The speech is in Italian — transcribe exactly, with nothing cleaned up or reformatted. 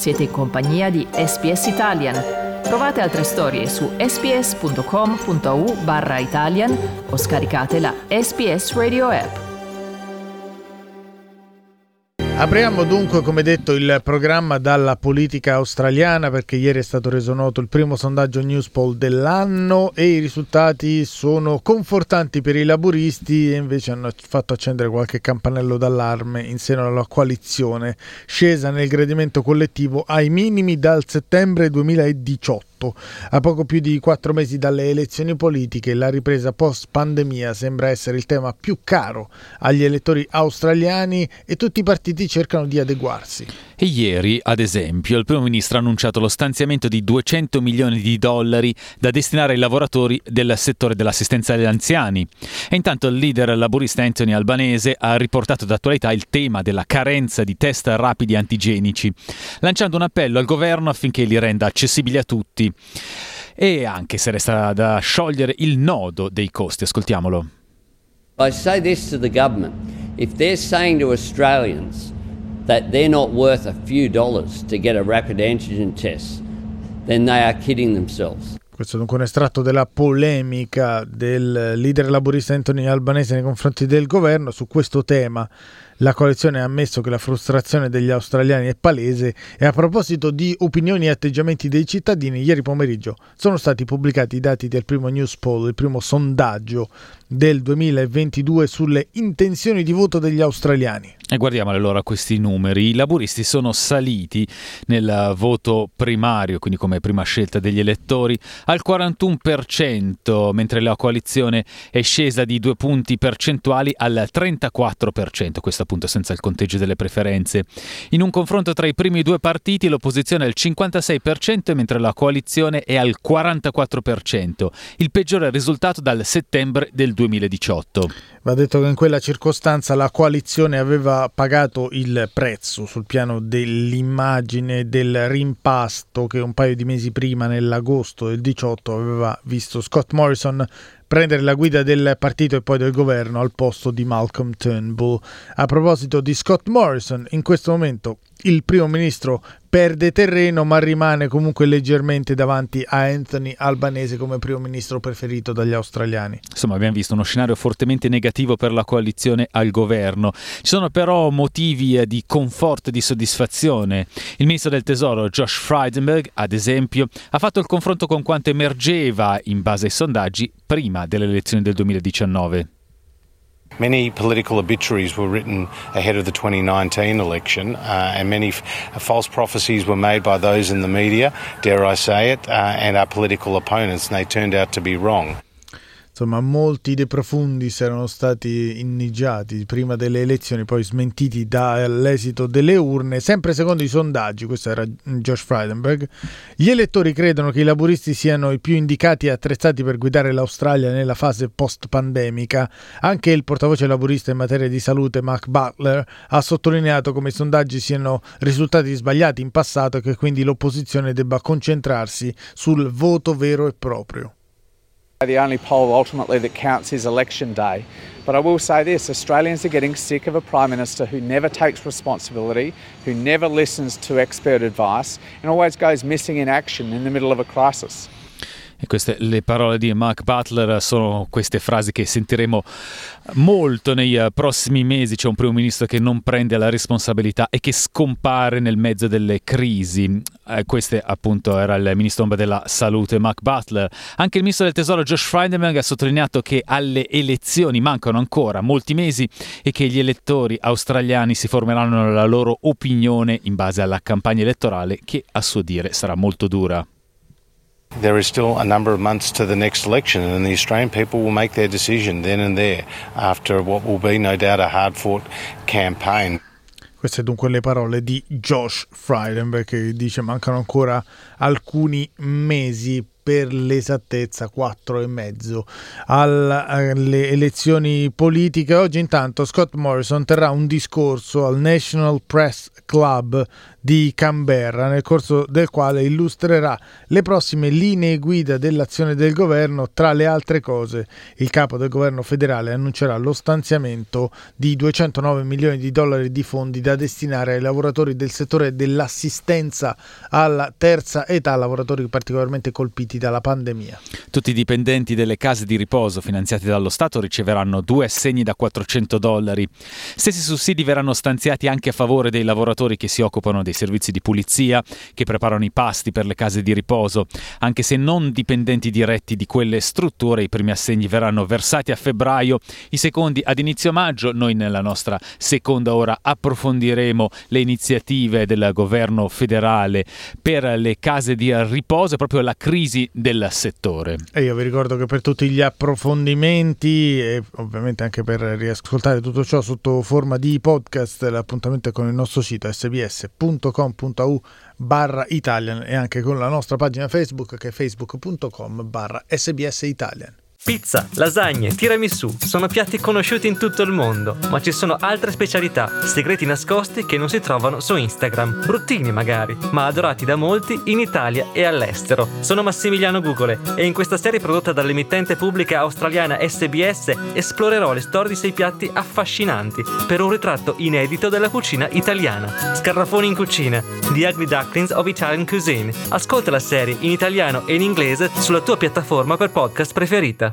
Siete in compagnia di S B S Italian. Trovate altre storie su sbs.com.au barra Italian o scaricate la S B S Radio app. Apriamo dunque, come detto, il programma dalla politica australiana, perché ieri è stato reso noto il primo sondaggio Newspoll dell'anno e i risultati sono confortanti per i laburisti e invece hanno fatto accendere qualche campanello d'allarme in seno alla coalizione, scesa nel gradimento collettivo ai minimi dal settembre duemiladiciotto. A poco più di quattro mesi dalle elezioni politiche, la ripresa post-pandemia sembra essere il tema più caro agli elettori australiani e tutti i partiti cercano di adeguarsi. E ieri, ad esempio, il primo ministro ha annunciato lo stanziamento di duecento milioni di dollari da destinare ai lavoratori del settore dell'assistenza agli anziani. E intanto il leader laburista Anthony Albanese ha riportato d'attualità il tema della carenza di test rapidi antigenici, lanciando un appello al governo affinché li renda accessibili a tutti. E anche se resta da sciogliere il nodo dei costi. Ascoltiamolo. I say this to the government. If they're saying to Australians that they're not worth a few dollars to get a rapid antigen test, then they are kidding themselves. Questo è dunque un estratto della polemica del leader laburista Anthony Albanese nei confronti del governo. Su questo tema la coalizione ha ammesso che la frustrazione degli australiani è palese e a proposito di opinioni e atteggiamenti dei cittadini, ieri pomeriggio sono stati pubblicati i dati del primo Newspoll, il primo sondaggio del duemilaventidue sulle intenzioni di voto degli australiani. E guardiamo allora questi numeri. I laburisti sono saliti nel voto primario, quindi come prima scelta degli elettori, al quarantuno per cento, mentre la coalizione è scesa di due punti percentuali al trentaquattro per cento, questo appunto senza il conteggio delle preferenze. In un confronto tra i primi due partiti l'opposizione è al cinquantasei per cento, mentre la coalizione è al quarantaquattro per cento, il peggiore risultato dal settembre del duemiladiciotto. Va detto che in quella circostanza la coalizione aveva pagato il prezzo sul piano dell'immagine del rimpasto che un paio di mesi prima, nell'agosto del diciotto, aveva visto Scott Morrison prendere la guida del partito e poi del governo al posto di Malcolm Turnbull. A proposito di Scott Morrison, in questo momento il primo ministro perde terreno, ma rimane comunque leggermente davanti a Anthony Albanese come primo ministro preferito dagli australiani. Insomma, abbiamo visto uno scenario fortemente negativo per la coalizione al governo. Ci sono però motivi di conforto e di soddisfazione. Il ministro del tesoro Josh Frydenberg, ad esempio, ha fatto il confronto con quanto emergeva in base ai sondaggi prima delle elezioni del duemiladiciannove. Many political obituaries were written ahead of the twenty nineteen election uh, and many f- false prophecies were made by those in the media, dare I say it, uh, and our political opponents, and they turned out to be wrong. Insomma, molti dei profundis erano stati inneggiati prima delle elezioni, poi smentiti dall'esito delle urne, sempre secondo i sondaggi. Questo era Josh Frydenberg. Gli elettori credono che i laburisti siano i più indicati e attrezzati per guidare l'Australia nella fase post-pandemica. Anche il portavoce laburista in materia di salute, Mark Butler, ha sottolineato come i sondaggi siano risultati sbagliati in passato e che quindi l'opposizione debba concentrarsi sul voto vero e proprio. The only poll ultimately that counts is election day. But I will say this, Australians are getting sick of a Prime Minister who never takes responsibility, who never listens to expert advice and always goes missing in action in the middle of a crisis. E queste le parole di Mark Butler sono queste frasi che sentiremo molto nei prossimi mesi. C'è un primo ministro che non prende la responsabilità e che scompare nel mezzo delle crisi. Eh, questo appunto era il ministro ombra della salute Mark Butler. Anche il ministro del tesoro Josh Frydenberg ha sottolineato che alle elezioni mancano ancora molti mesi e che gli elettori australiani si formeranno la loro opinione in base alla campagna elettorale, che a suo dire sarà molto dura. There is still a number of months to the next election and the Australian people will make their decision then and there after what will be no doubt a hard-fought campaign. Queste dunque le parole di Josh Frydenberg, che dice mancano ancora alcuni mesi per l'esattezza quattro e mezzo alle elezioni politiche. Oggi intanto Scott Morrison terrà un discorso al National Press Club di Canberra, nel corso del quale illustrerà le prossime linee guida dell'azione del governo. Tra le altre cose, il capo del governo federale annuncerà lo stanziamento di duecentonove milioni di dollari di fondi da destinare ai lavoratori del settore dell'assistenza alla terza età, lavoratori particolarmente colpiti dalla pandemia. Tutti i dipendenti delle case di riposo finanziati dallo Stato riceveranno due assegni da quattrocento dollari. Stessi sussidi verranno stanziati anche a favore dei lavoratori che si occupano dei servizi di pulizia, che preparano i pasti per le case di riposo. Anche se non dipendenti diretti di quelle strutture, i primi assegni verranno versati a febbraio, i secondi ad inizio maggio. Noi nella nostra seconda ora approfondiremo le iniziative del governo federale per le case di riposo e proprio la crisi del settore. E io vi ricordo che per tutti gli approfondimenti e ovviamente anche per riascoltare tutto ciò sotto forma di podcast, l'appuntamento è con il nostro sito sbs punto com punto a u barra Italian e anche con la nostra pagina Facebook che è facebook punto com barra sbs Italian. Pizza, lasagne, tiramisù sono piatti conosciuti in tutto il mondo, ma ci sono altre specialità, segreti nascosti che non si trovano su Instagram. Bruttini magari, ma adorati da molti in Italia e all'estero. Sono Massimiliano Gugole e in questa serie prodotta dall'emittente pubblica australiana S B S esplorerò le storie di sei piatti affascinanti per un ritratto inedito della cucina italiana. Scarafoni in cucina, The Ugly Ducklings of Italian Cuisine. Ascolta la serie in italiano e in inglese sulla tua piattaforma per podcast preferita.